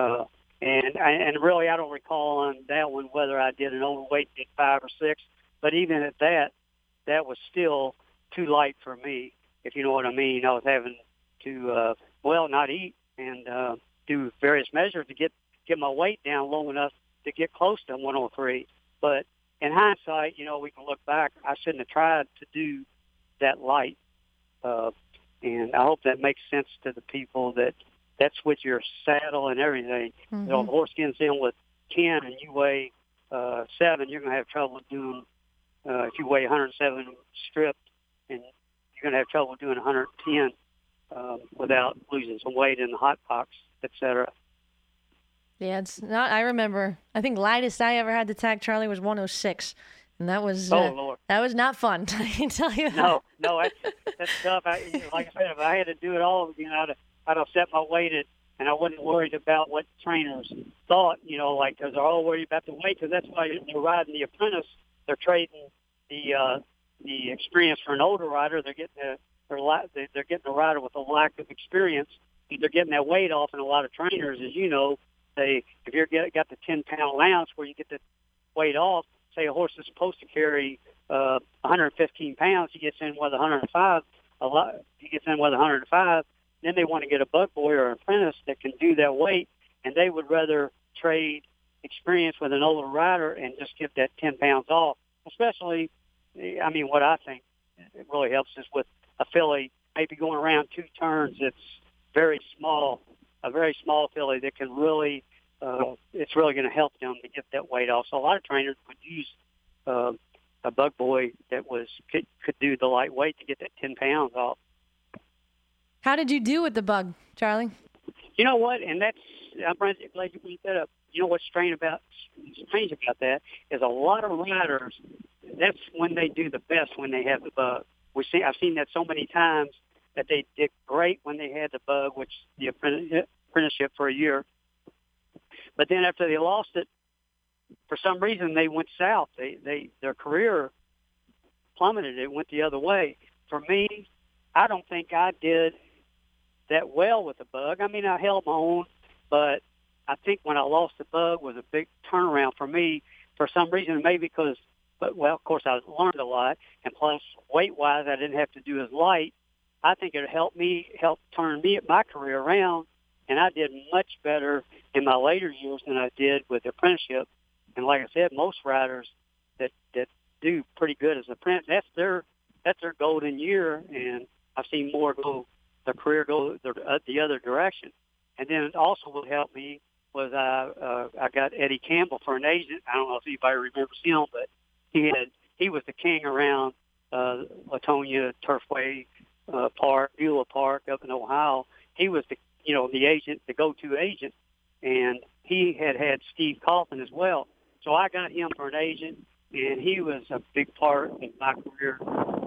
And really, I don't recall on that one whether I did an overweight at 5 or 6. But even at that was still too light for me, if you know what I mean. I was having to, not eat and do various measures to get my weight down low enough to get close to 103. But in hindsight, we can look back. I shouldn't have tried to do that light. And I hope that makes sense to the people that's with your saddle and everything. Mm-hmm. If a horse gets in with 10 and you weigh 7, you're going to have trouble doing, if you weigh 107 stripped, and you're going to have trouble doing 110 without losing some weight in the hot box, etc. Yeah, it's not. I remember. I think lightest I ever had to tack, Charlie, was 106. And that was Lord. That was not fun. I can tell you that. No, that's tough. Like I said, if I had to do it all again, I'd have set my weight at, and I wasn't worried about what trainers thought. Like because they're all worried about the weight, because that's why they're riding the apprentice. They're trading the experience for an older rider. They're getting they're getting a rider with a lack of experience. They're getting that weight off, and a lot of trainers, as you know, if you're got the 10-pound allowance where you get the weight off. Say a horse is supposed to carry 115 pounds, he gets in with 105. He gets in with 105. Then they want to get a buck boy or an apprentice that can do that weight, and they would rather trade experience with an older rider and just get that 10 pounds off. Especially, what I think it really helps is with a filly maybe going around 2 turns. It's very small, a very small filly that can really. It's really going to help them to get that weight off. So a lot of trainers would use a buck boy that could do the lightweight to get that 10 pounds off. How did you do with the bug, Charlie? You know what? And I'm glad you brought that up. You know what's strange about that is a lot of riders. That's when they do the best, when they have the bug. I've seen that so many times that they did great when they had the bug, which the apprenticeship for a year. But then after they lost it, for some reason they went south. Their career plummeted. It went the other way. For me, I don't think I did that well with the bug. I held my own, but I think when I lost the bug was a big turnaround for me. For some reason, maybe because, of course, I learned a lot, and plus weight-wise, I didn't have to do as light. I think it helped turn my career around. And I did much better in my later years than I did with the apprenticeship. And like I said, most riders that do pretty good as an apprentice, that's their golden year. And I've seen their career go the other direction. And then it also what helped me was I got Eddie Campbell for an agent. I don't know if anybody remembers him, but he was the king around Latonia, Turfway Park, Beulah Park up in Ohio. He was the agent, the go-to agent, and he had Steve Coffin as well. So I got him for an agent, and he was a big part of my career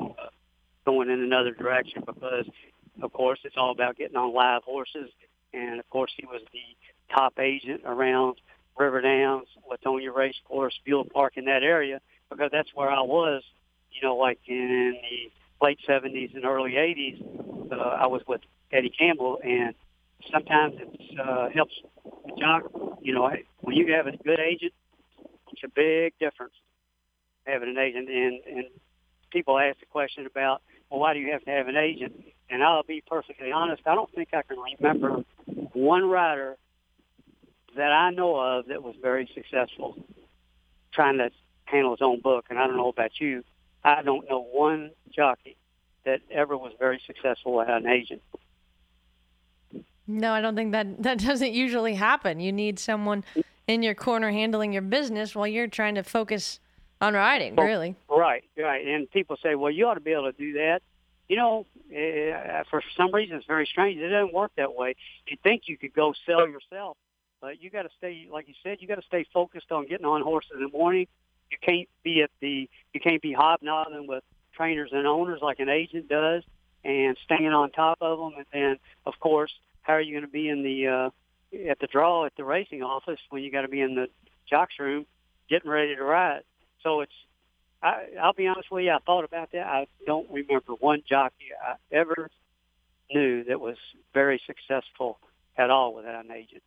going in another direction because, of course, it's all about getting on live horses. And, of course, he was the top agent around River Downs, Latonia Race Course, Beulah Park in that area because that's where I was, like in the late 70s and early 80s. I was with Eddie Campbell, and sometimes it helps the jock. When you have a good agent, it's a big difference having an agent. And people ask the question about, well, why do you have to have an agent? And I'll be perfectly honest, I don't think I can remember one rider that I know of that was very successful trying to handle his own book. And I don't know about you. I don't know one jockey that ever was very successful without an agent. No, I don't think that doesn't usually happen. You need someone in your corner handling your business while you're trying to focus on riding, really. Right. And people say, well, you ought to be able to do that. For some reason, it's very strange. It doesn't work that way. You think you could go sell yourself, but you got to stay, like you said, you got to stay focused on getting on horses in the morning. You can't be hobnobbing with trainers and owners like an agent does and staying on top of them. And then, of course, how are you going to be in the at the draw at the racing office when you got to be in the jock's room getting ready to ride? So I'll be honest with you, I thought about that. I don't remember one jockey I ever knew that was very successful at all without an agent.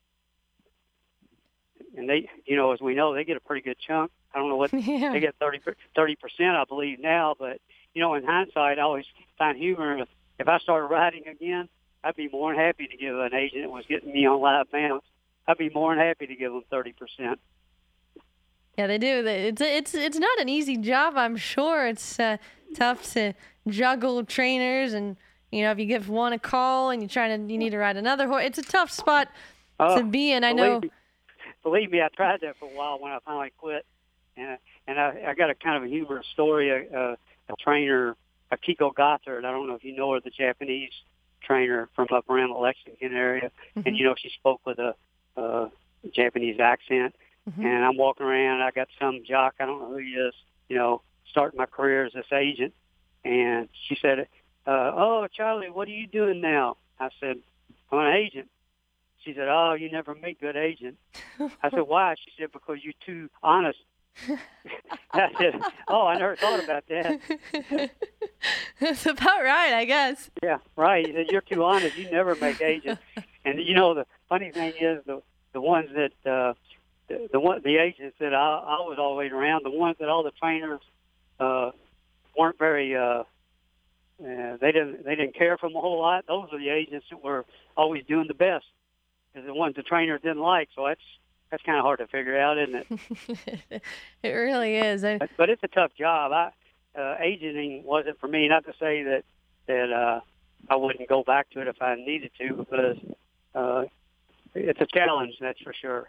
And they, as we know, they get a pretty good chunk. I don't know what they get 30%, I believe now. But in hindsight, I always find humor. If I started riding again, I'd be more than happy to give an agent that was getting me on live mounts. I'd be more than happy to give them 30%. Yeah, they do. It's not an easy job, I'm sure. It's tough to juggle trainers, and if you give one a call and you need to ride another horse, it's a tough spot to be in. I know. Believe me, I tried that for a while when I finally quit, and I got a kind of a humorous story. A trainer, Akiko Gothard. I don't know if you know her, the Japanese trainer from up around the Lexington area, and she spoke with a Japanese accent. And I'm walking around. I got some jock. I don't know who he is. starting my career as this agent. And she said, "Oh, Charlie, what are you doing now?" I said, "I'm an agent." She said, "Oh, you never make good agent." I said, "Why?" She said, "Because you're too honest." I said, "Oh, I never thought about that." That's about right, I guess. Yeah, right. He said, "You're too honest. You never make agents." And the funny thing is, the ones that the agents that I was always around, the ones that all the trainers weren't very. They didn't care for them a whole lot. Those are the agents that were always doing the best, because the ones the trainers didn't like. So that's kind of hard to figure out, isn't it? It really is. But it's a tough job. Agenting wasn't for me. Not to say that I wouldn't go back to it if I needed to, because it's a challenge, that's for sure.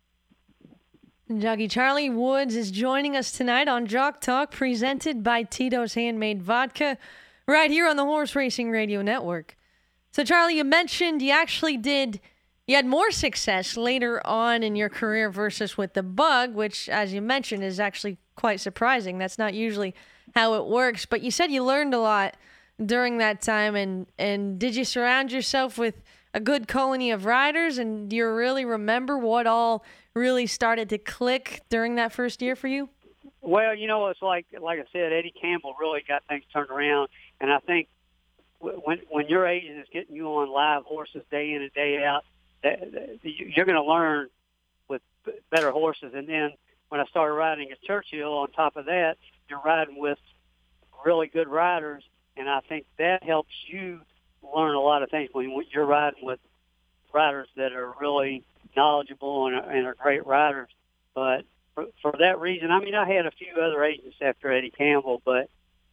Jockey Charlie Woods is joining us tonight on Jock Talk, presented by Tito's Handmade Vodka, right here on the Horse Racing Radio Network. So, Charlie, you mentioned you had more success later on in your career versus with the Bug, which, as you mentioned, is actually quite surprising. That's not usually how it works. But you said you learned a lot during that time, and did you surround yourself with a good colony of riders, and do you really remember what all really started to click during that first year for you? Well, it's like I said, Eddie Campbell really got things turned around, and I think when your agent is getting you on live horses day in and day out, you're going to learn with better horses. And then when I started riding at Churchill, on top of that, you're riding with really good riders, and I think that helps you learn a lot of things when you're riding with riders that are really knowledgeable and are great riders. But for that reason, I had a few other agents after Eddie Campbell, but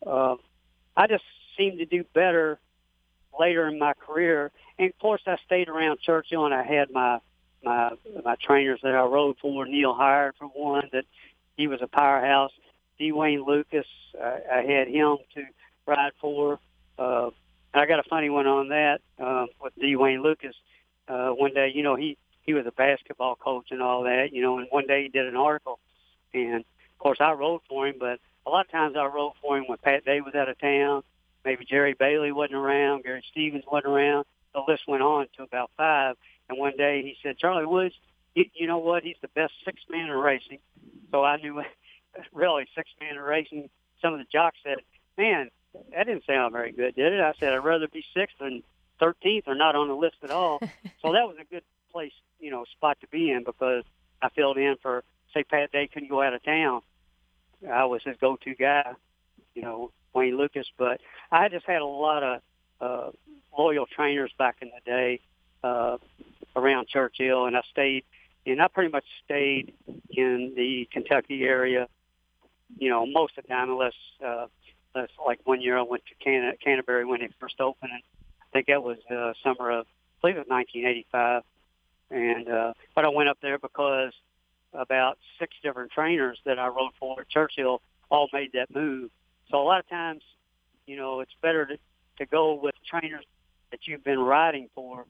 I just seemed to do better later in my career. And of course, I stayed around Churchill, and I had my trainers that I rode for. Neil Hired, for one, that he was a powerhouse. D. Wayne Lucas, I had him to ride for. And I got a funny one on that with D. Wayne Lucas. One day, he was a basketball coach and all that, and one day he did an article. And, of course, I rode for him, but a lot of times I rode for him when Pat Day was out of town. Maybe Jerry Bailey wasn't around, Gary Stevens wasn't around. The list went on to about 5. And one day he said, "Charlie Woods, you know what? He's the best 6-man in racing." So I knew, really, 6-man in racing. Some of the jocks said, "Man, that didn't sound very good, did it?" I said, "I'd rather be 6th than 13th or not on the list at all." So that was a good place, spot to be in, because I filled in for, say, Pat Day couldn't go out of town. I was his go-to guy, Wayne Lucas. But I just had a lot of loyal trainers back in the day around Churchill, and I pretty much stayed in the Kentucky area, most of the time, unless like one year I went to Canterbury when it first opened, and I think that was summer of, I believe it was 1985. And but I went up there because about 6 different trainers that I rode for at Churchill all made that move. So a lot of times, it's better to go with trainers that you've been riding for,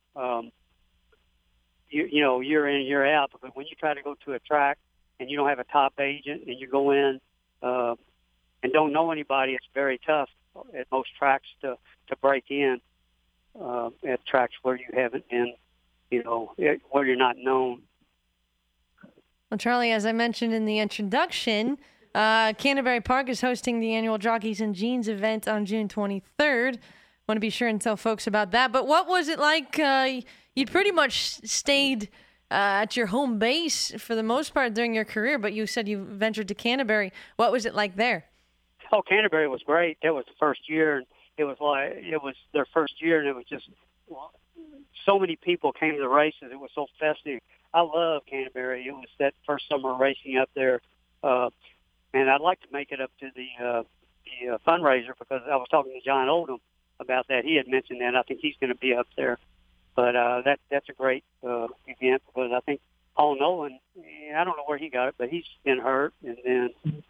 year in, year out. Because when you try to go to a track and you don't have a top agent and you go in and don't know anybody, it's very tough at most tracks to break in at tracks where you haven't been, where you're not known. Well, Charlie, as I mentioned in the introduction, Canterbury Park is hosting the annual Jockeys and Jeans event on June 23rd. Want to be sure and tell folks about that. But what was it like? You pretty much stayed at your home base for the most part during your career, but you said you ventured to Canterbury. What was it like there? Oh, Canterbury was great. That was the first year, and it was their first year, and it was just so many people came to the races. It was so festive. I love Canterbury. It was that first summer racing up there, and I'd like to make it up to the fundraiser, because I was talking to John Oldham about that. He had mentioned that. I think he's going to be up there. But that's a great event, because I think Paul Nolan, I don't know where he got it, but he's been hurt. And then,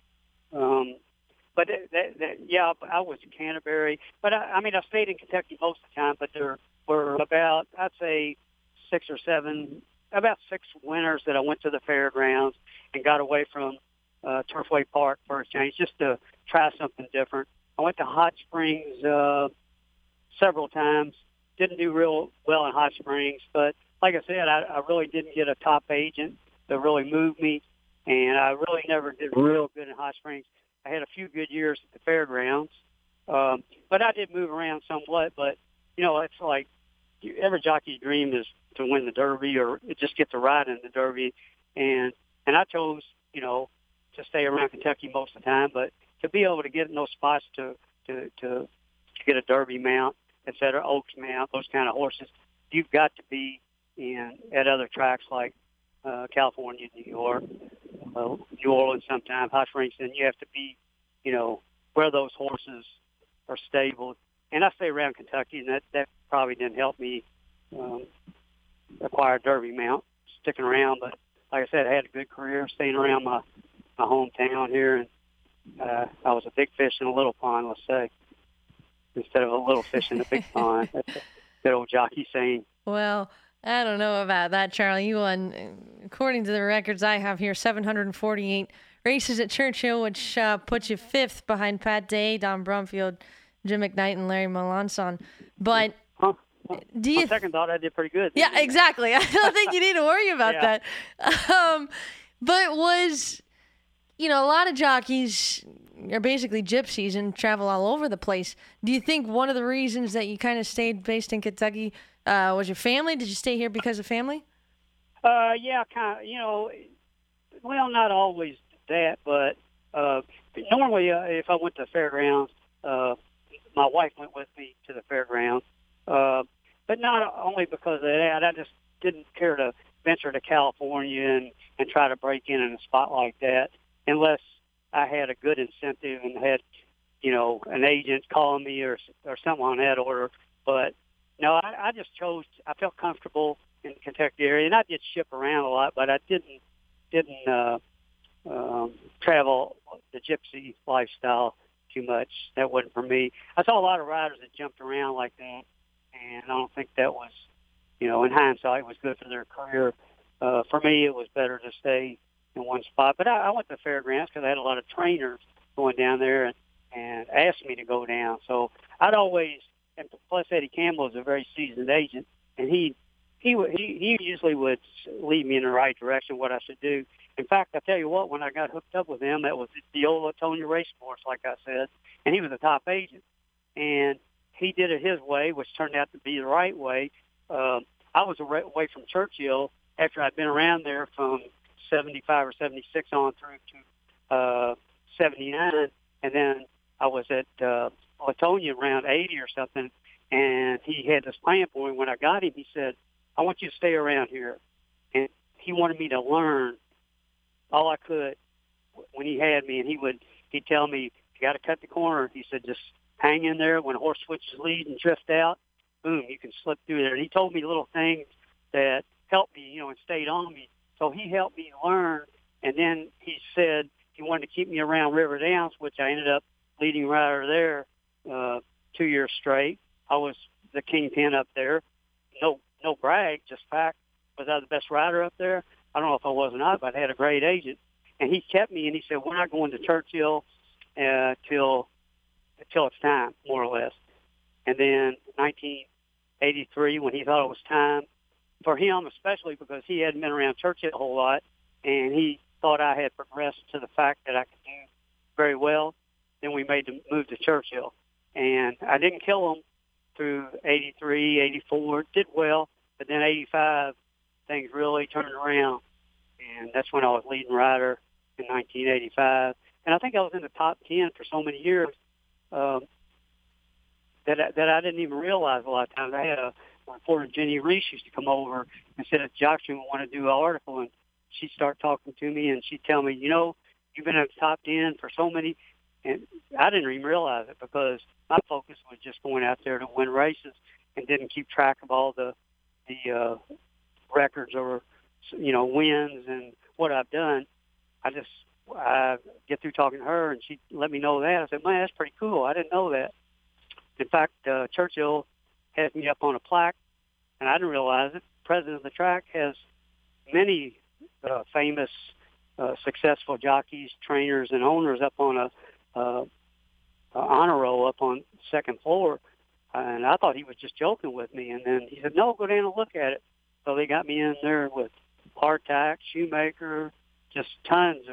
I was in Canterbury. But, I stayed in Kentucky most of the time, but there were about, I'd say, 6 winters that I went to the fairgrounds and got away from Turfway Park for a change, just to try something different. I went to Hot Springs several times. Didn't do real well in Hot Springs, but like I said, I really didn't get a top agent that really moved me, and I really never did real good in Hot Springs. I had a few good years at the fairgrounds, but I did move around somewhat. But, you know, it's like every jockey's dream is to win the Derby or just get to ride in the Derby. And I chose, you know, to stay around Kentucky most of the time, but to be able to get in those spots to get a Derby mount, et cetera, Oaks mount, those kind of horses, you've got to be at other tracks like California, New York, New Orleans sometimes, Hot Springs, and you have to be, you know, where those horses are stable. And I stay around Kentucky, and that probably didn't help me acquire a Derby mount, sticking around. But like I said, I had a good career staying around my hometown here, and I was a big fish in a little pond, let's say, instead of a little fish in a big pond. That's a good old jockey saying. Well, I don't know about that, Charlie. You won, according to the records I have here, 748 races at Churchill, which puts you fifth behind Pat Day, Don Brumfield, Jim McKnight, and Larry Melanson. But do you... On second thought, I did pretty good. Yeah, exactly. I don't think you need to worry about that. But was, you know, a lot of jockeys are basically gypsies and travel all over the place. Do you think one of the reasons that you kind of stayed based in Kentucky was your family? Did you stay here because of family? Yeah, kind of, you know, well, not always that, but normally if I went to the fairgrounds, my wife went with me to the fairgrounds, but not only because of that. I just didn't care to venture to California and try to break in a spot like that unless I had a good incentive and had, you know, an agent calling me or something on that order. But no, I just chose. I felt comfortable in the Kentucky area, and I did ship around a lot, but I didn't travel the gypsy lifestyle too much. That wasn't for me. I saw a lot of riders that jumped around like that, and I don't think that was, you know, in hindsight, was good for their career. For me, it was better to stay in one spot. But I went to the fairgrounds because I had a lot of trainers going down there and asked me to go down. So I'd always. And plus, Eddie Campbell is a very seasoned agent, and he usually would lead me in the right direction, what I should do. In fact, I tell you what, when I got hooked up with him, that was at the old Latonia Race Course, like I said, and he was a top agent. And he did it his way, which turned out to be the right way. I was away from Churchill after I'd been around there from 75 or 76 on through to 79, and then I was at Latonia around 80 or something, and he had this plan for me. When I got him, he said, I want you to stay around here. And he wanted me to learn all I could when he had me, and he'd tell me, you got to cut the corner. He said, just hang in there. When a horse switches lead and drift out, boom, you can slip through there. And he told me little things that helped me, you know, and stayed on me. So he helped me learn, and then he said he wanted to keep me around River Downs, which I ended up leading rider there 2 years straight. I was the kingpin up there. No brag, just fact. Was I the best rider up there? I don't know if I was or not, but I had a great agent. And he kept me, and he said, we're not going to Churchill till it's time, more or less. And then 1983, when he thought it was time, for him especially because he hadn't been around Churchill a whole lot, and he thought I had progressed to the fact that I could do very well, then we made the move to Churchill. And I didn't kill him through 83, 84, did well, but then 85, things really turned around. And that's when I was leading rider in 1985. And I think I was in the top 10 for so many years that I didn't even realize a lot of times. I had a reporter, Jenny Reese, used to come over and said, Josh, you want to do an article, and she'd start talking to me, and she'd tell me, you know, you've been in the top 10 for so many. And I didn't even realize it because my focus was just going out there to win races and didn't keep track of all the records or, you know, wins and what I've done. I get through talking to her, and she let me know that. I said, man, that's pretty cool. I didn't know that. In fact, Churchill has me up on a plaque, and I didn't realize it. The president of the track has many famous successful jockeys, trainers, and owners up on a honor roll up on the second floor. And I thought he was just joking with me. And then he said, no, go down and look at it. So they got me in there with Hardtack, Shoemaker, just tons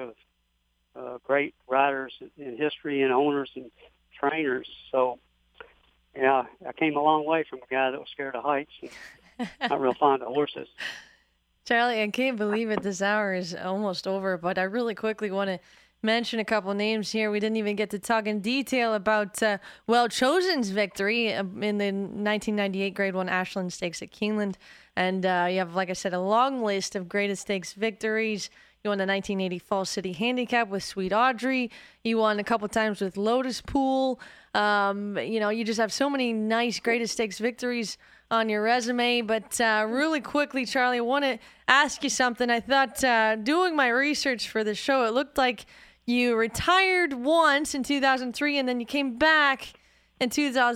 of great riders in history and owners and trainers. So, yeah, I came a long way from a guy that was scared of heights and not real fond of horses. Charlie, I can't believe it. This hour is almost over, but I really quickly want to mention a couple names here. We didn't even get to talk in detail about Well Chosen's victory in the 1998 Grade 1 Ashland Stakes at Keeneland. And you have, like I said, a long list of greatest stakes victories. You won the 1980 Fall City Handicap with Sweet Audrey. You won a couple times with Lotus Pool. You just have so many nice greatest stakes victories on your resume. But really quickly, Charlie, I want to ask you something. I thought doing my research for the show, it looked like you retired once in 2003 and then you came back in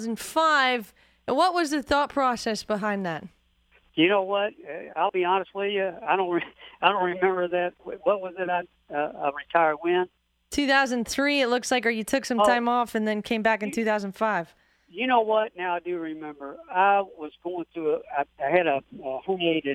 2005. And what was the thought process behind that? You know what? I'll be honest with you. I don't remember that. What was it? I retired when? 2003. It looks like, or you took some time off and then came back in 2005. You know what? Now I do remember. I was going through. I had a herniated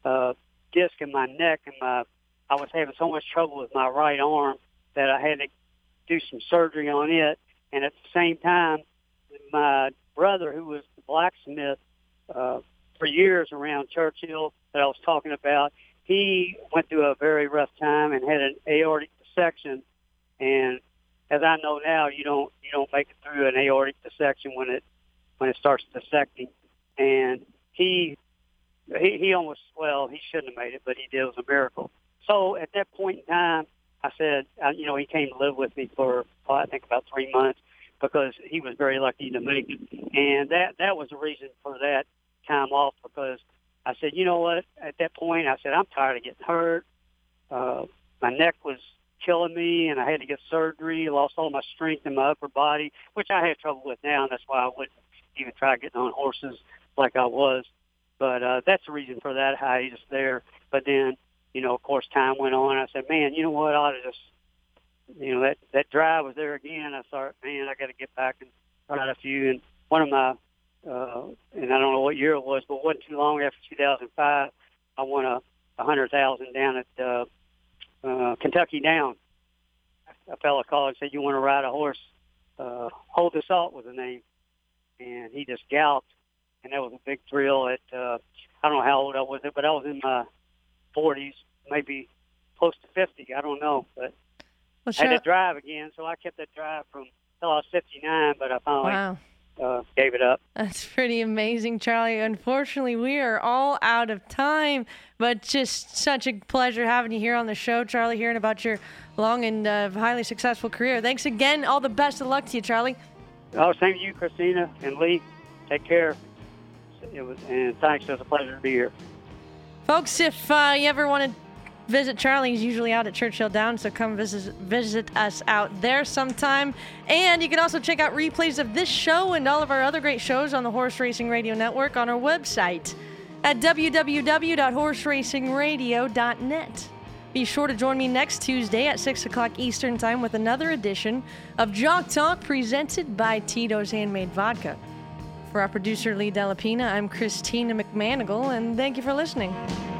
disc in my neck, and I was having so much trouble with my right arm that I had to do some surgery on it. And at the same time, my brother, who was the blacksmith for years around Churchill that I was talking about, he went through a very rough time and had an aortic dissection. And as I know now, you don't make it through an aortic dissection when it starts dissecting. And he almost, well, he shouldn't have made it, but he did. It was a miracle. So at that point in time, I said, he came to live with me for, I think, about 3 months because he was very lucky to make it. And that was the reason for that time off, because I said, you know what, at that point, I said, I'm tired of getting hurt. My neck was killing me, and I had to get surgery, lost all my strength in my upper body, which I have trouble with now, and that's why I wouldn't even try getting on horses like I was. But that's the reason for that hiatus there. But then, of course, time went on. I said, man, you know what, I ought to just, that drive was there again. I thought, man, I got to get back and ride a few. And one of my, and I don't know what year it was, but it wasn't too long after 2005, I won $100,000 down at Kentucky Down. A fellow called and said, you want to ride a horse? Hold the Salt was the name. And he just galloped, and that was a big thrill. At I don't know how old I was, but I was in my 40s, maybe close to 50. I don't know, but I had to drive again, so I kept that drive from until I was 59, but I finally gave it up. That's pretty amazing, Charlie. Unfortunately, we are all out of time, but just such a pleasure having you here on the show, Charlie, hearing about your long and highly successful career. Thanks again. All the best of luck to you, Charlie. Oh, same to you, Christina and Lee. Take care. And thanks. It was a pleasure to be here. Folks, if you ever want to visit Charlie, he's usually out at Churchill Downs, so come visit us out there sometime. And you can also check out replays of this show and all of our other great shows on the Horse Racing Radio Network on our website at www.horseracingradio.net. Be sure to join me next Tuesday at 6 o'clock Eastern Time with another edition of Jock Talk presented by Tito's Handmade Vodka. For our producer, Lee Delapina, I'm Christina McManigal, and thank you for listening.